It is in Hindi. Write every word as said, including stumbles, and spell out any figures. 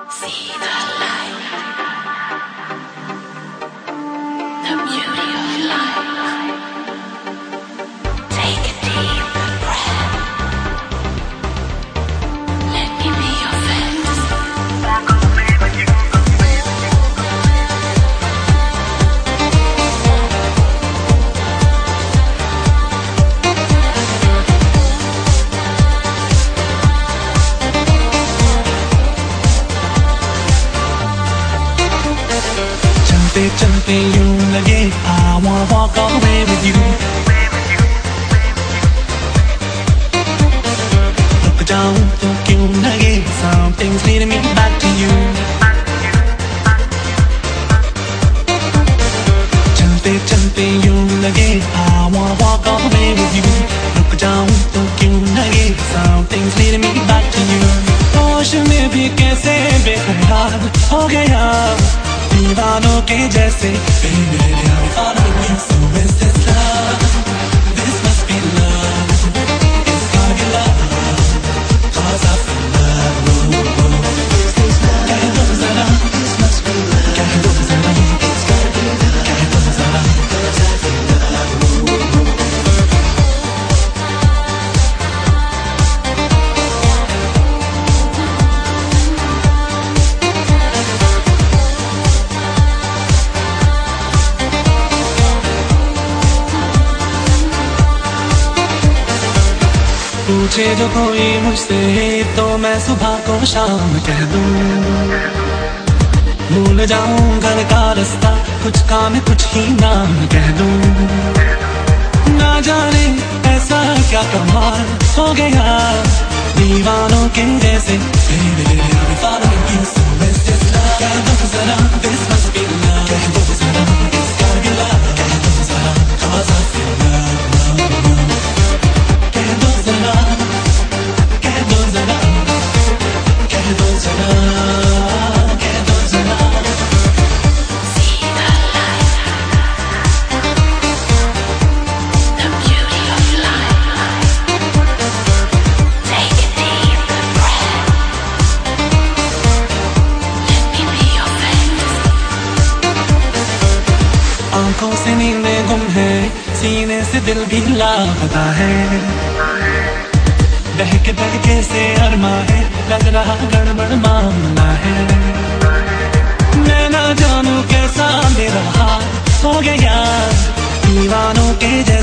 See the light, the beauty of life. Take a deep breath. Let me be your fantasy. चलते चलते यूं लगे I wanna walk all the way with you. रुक जाऊं तो क्यों लगे something's leading me back to you. चलते चलते यूं लगे I wanna walk all the way with you. रुक जाऊं तो क्यों लगे something's leading me back to you. होश में भी कैसे बेकरार हो गया दीवानों के जैसे baby baby I'm following you so is this love this must be love it's gotta be love cause I feel love कह दो जरा this must be love कह दो जरा it's gotta be love कह दो जरा cause I feel love पूछे जो कोई मुझसे तो मैं सुबह को शाम कह दूं भूल जाऊं घर का रास्ता कुछ काम कुछ ही नाम कह दूं ना जाने ऐसा क्या कमाल हो गया दीवानों के जैसे baby baby I'm following you so is this love कह दो जरा this must be love कह दो जरा it's gotta be love कह दो जरा cause I feel love कह दो जरा कह दो जरा कह दो जरा कह दो जरा See the light, the beauty of life. Take a deep breath. Let me be your fantasy. आंखों से नींदें गुम है सीने से दिल भी लापता है बहके बहके से अरमा है लग रहा गड़बड़ मामला है मैं ना जानू कैसा मेरा हाल हो गया दीवानों के